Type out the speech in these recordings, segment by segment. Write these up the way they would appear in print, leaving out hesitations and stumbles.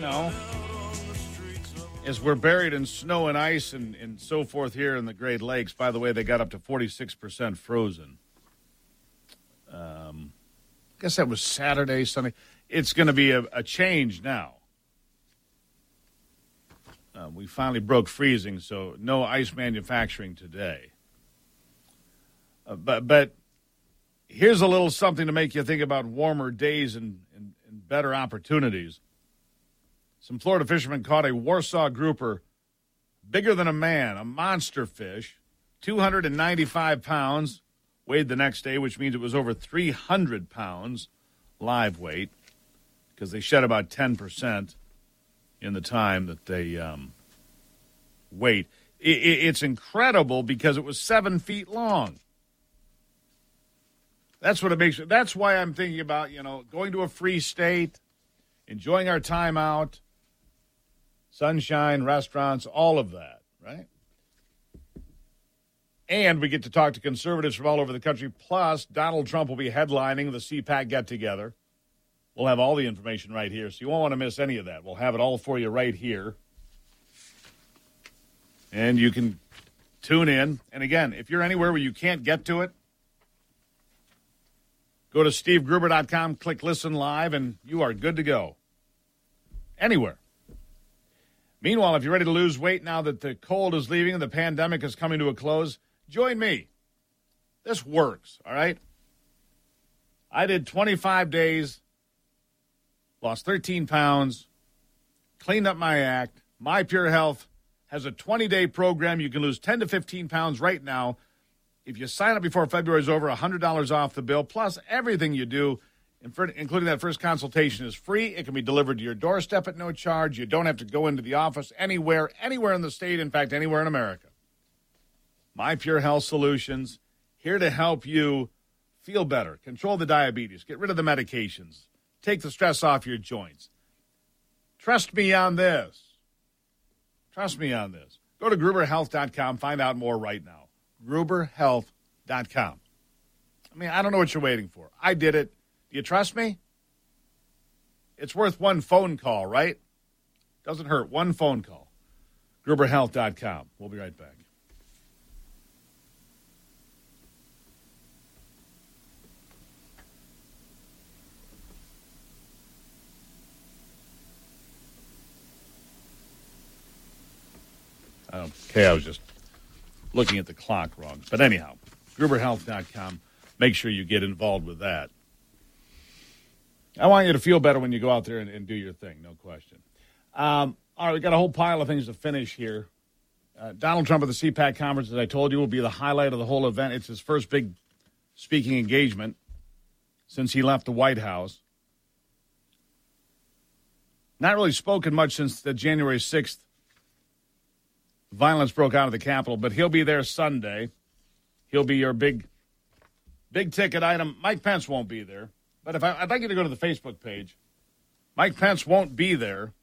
as we're buried in snow and ice and so forth here in the Great Lakes. By the way, they got up to 46% frozen. I guess that was Saturday, Sunday. It's going to be a change now. We finally broke freezing, so no ice manufacturing today. But here's a little something to make you think about warmer days and better opportunities. Some Florida fishermen caught a Warsaw grouper bigger than a man, a monster fish, 295 pounds, weighed the next day, which means it was over 300 pounds live weight because they shed about 10% in the time that they wait. It's incredible because it was 7 feet long. That's what it makes. That's why I'm thinking about, going to a free state, enjoying our time out, sunshine, restaurants, all of that, right? And we get to talk to conservatives from all over the country. Plus, Donald Trump will be headlining the CPAC get-together. We'll have all the information right here, so you won't want to miss any of that. We'll have it all for you right here. And you can tune in. And again, if you're anywhere where you can't get to it, go to stevegruber.com, click Listen Live, and you are good to go. Anywhere. Meanwhile, if you're ready to lose weight now that the cold is leaving and the pandemic is coming to a close, join me. This works, all right? I did 25 days, lost 13 pounds, cleaned up my act. My Pure Health has a 20-day program. You can lose 10 to 15 pounds right now. If you sign up before February is over, $100 off the bill, plus everything you do, including that first consultation, is free. It can be delivered to your doorstep at no charge. You don't have to go into the office anywhere in the state, in fact, anywhere in America. My Pure Health Solutions, here to help you feel better, control the diabetes, get rid of the medications, take the stress off your joints. Trust me on this. Trust me on this. Go to GruberHealth.com. Find out more right now. GruberHealth.com. I mean, I don't know what you're waiting for. I did it. Do you trust me? It's worth one phone call, right? Doesn't hurt. One phone call. GruberHealth.com. We'll be right back. Okay, I was just looking at the clock wrong. But anyhow, GruberHealth.com. Make sure you get involved with that. I want you to feel better when you go out there and do your thing, no question. All right, we got a whole pile of things to finish here. Donald Trump at the CPAC conference, as I told you, will be the highlight of the whole event. It's his first big speaking engagement since he left the White House. Not really spoken much since the January 6th violence broke out of the Capitol, but he'll be there Sunday. He'll be your big ticket item. Mike Pence won't be there. But I'd like you to go to the Facebook page. Mike Pence won't be there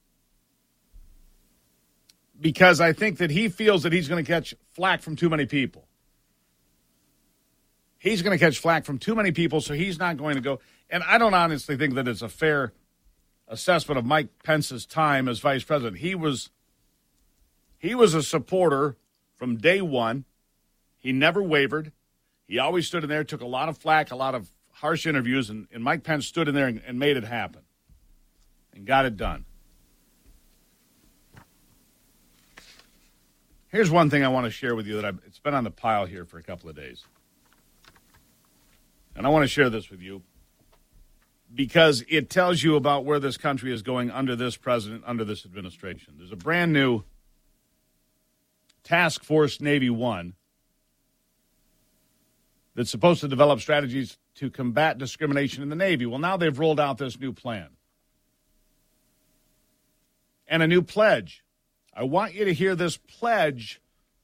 because I think that he feels that he's going to catch flack from too many people. He's going to catch flack from too many people, so he's not going to go. And I don't honestly think that it's a fair assessment of Mike Pence's time as vice president. He was a supporter from day one. He never wavered. He always stood in there, took a lot of flack, a lot of harsh interviews, and Mike Pence stood in there and made it happen and got it done. Here's one thing I want to share with you that it's been on the pile here for a couple of days. And I want to share this with you because it tells you about where this country is going under this president, under this administration. There's a brand new Task Force Navy 1 that's supposed to develop strategies to combat discrimination in the Navy. Well, now they've rolled out this new plan. And a new pledge. I want you to hear this pledge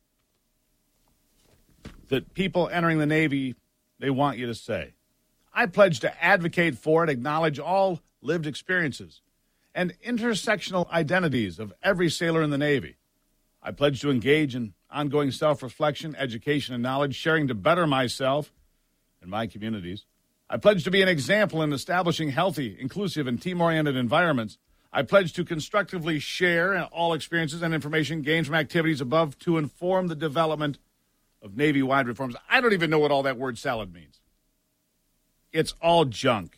that people entering the Navy, they want you to say. I pledge to advocate for and acknowledge all lived experiences and intersectional identities of every sailor in the Navy. I pledge to engage in ongoing self-reflection, education, and knowledge, sharing to better myself and my communities. I pledge to be an example in establishing healthy, inclusive, and team-oriented environments. I pledge to constructively share all experiences and information gained from activities above to inform the development of Navy-wide reforms. I don't even know what all that word salad means. It's all junk.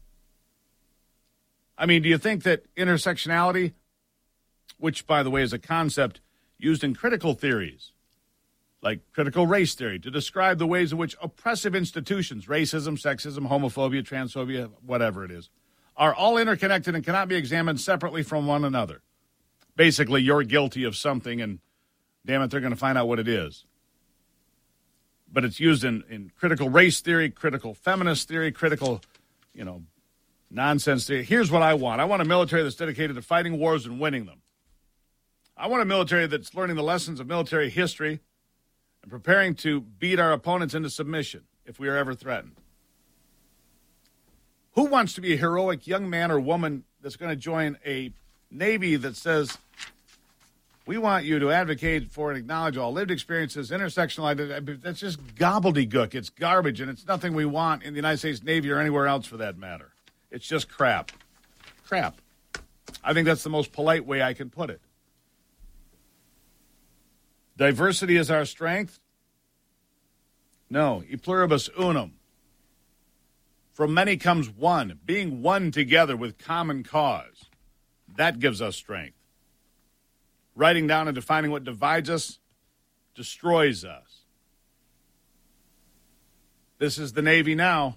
I mean, do you think that intersectionality, which, by the way, is a concept used in critical theories, like critical race theory, to describe the ways in which oppressive institutions, racism, sexism, homophobia, transphobia, whatever it is, are all interconnected and cannot be examined separately from one another? Basically, you're guilty of something, and damn it, they're going to find out what it is. But it's used in critical race theory, critical feminist theory, critical, nonsense theory. Here's what I want. I want a military that's dedicated to fighting wars and winning them. I want a military that's learning the lessons of military history and preparing to beat our opponents into submission if we are ever threatened. Who wants to be a heroic young man or woman that's going to join a Navy that says, we want you to advocate for and acknowledge all lived experiences, intersectional identity? That's just gobbledygook. It's garbage, and it's nothing we want in the United States Navy or anywhere else for that matter. It's just crap. Crap. I think that's the most polite way I can put it. Diversity is our strength? No. E pluribus unum. From many comes one. Being one together with common cause. That gives us strength. Writing down and defining what divides us destroys us. This is the Navy now.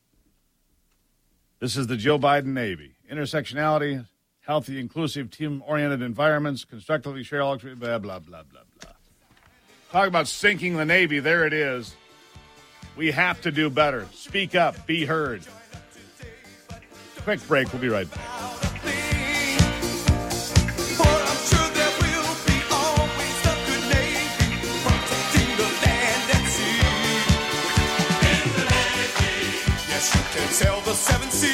This is the Joe Biden Navy. Intersectionality, healthy, inclusive, team-oriented environments, constructively share all, blah, blah, blah, blah, blah. Talk about sinking the Navy. There it is. We have to do better. Speak up. Be heard. Quick break. We'll be right back. Sail the seven seas.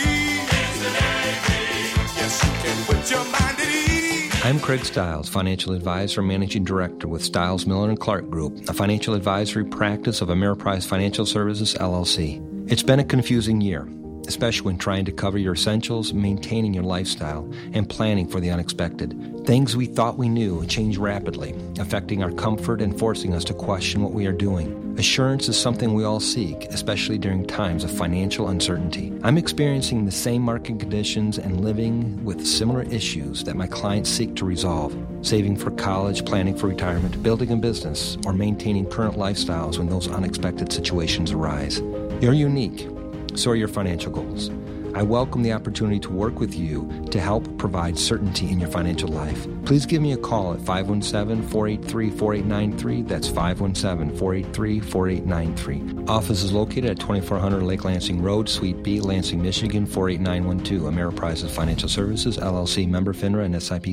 Yes, you can put your mind at ease. I'm Craig Stiles, Financial Advisor and Managing Director with Stiles, Miller & Clark Group, a financial advisory practice of Ameriprise Financial Services, LLC. It's been a confusing year, especially when trying to cover your essentials, maintaining your lifestyle, and planning for the unexpected. Things we thought we knew change rapidly, affecting our comfort and forcing us to question what we are doing. Assurance is something we all seek, especially during times of financial uncertainty. I'm experiencing the same market conditions and living with similar issues that my clients seek to resolve. Saving for college, planning for retirement, building a business, or maintaining current lifestyles when those unexpected situations arise. You're unique. So are your financial goals. I welcome the opportunity to work with you to help provide certainty in your financial life. Please give me a call at 517-483-4893. That's 517-483-4893. Office is located at 2400 Lake Lansing Road, Suite B, Lansing, Michigan, 48912. Ameriprise Financial Services, LLC, member FINRA and SIPC.